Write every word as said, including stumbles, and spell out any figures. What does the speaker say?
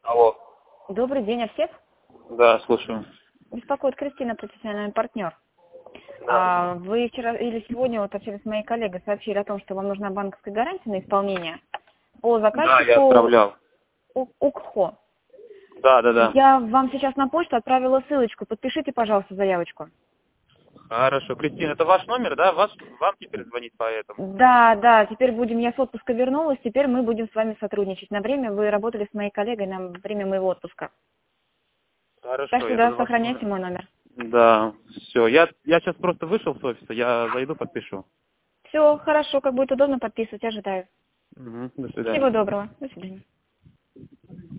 Алло. Добрый день, Арсет. Да, слушаю. Беспокоит Кристина, профессиональный партнер. Да. А, вы вчера или сегодня вот общались с моей коллегой, сообщили о том, что вам нужна банковская гарантия на исполнение по Да, я заказчику отправлял. У- УКХО. Да, да, да. Я вам сейчас на почту отправила ссылочку. Подпишите, пожалуйста, заявочку. Хорошо. Кристина, это ваш номер, да? Ваш, вам теперь звонить по этому? Да, да, теперь будем, я с отпуска вернулась, теперь мы будем с вами сотрудничать. На время вы работали с моей коллегой на время моего отпуска. Так Хорошо, что я да, буду ваш сохраняйте номер. мой номер. Да, все. Я, я сейчас просто вышел с офиса, я зайду, подпишу. Все, хорошо, как будет удобно, подписывать, ожидаю. Угу, до Всего свидания. доброго. До свидания.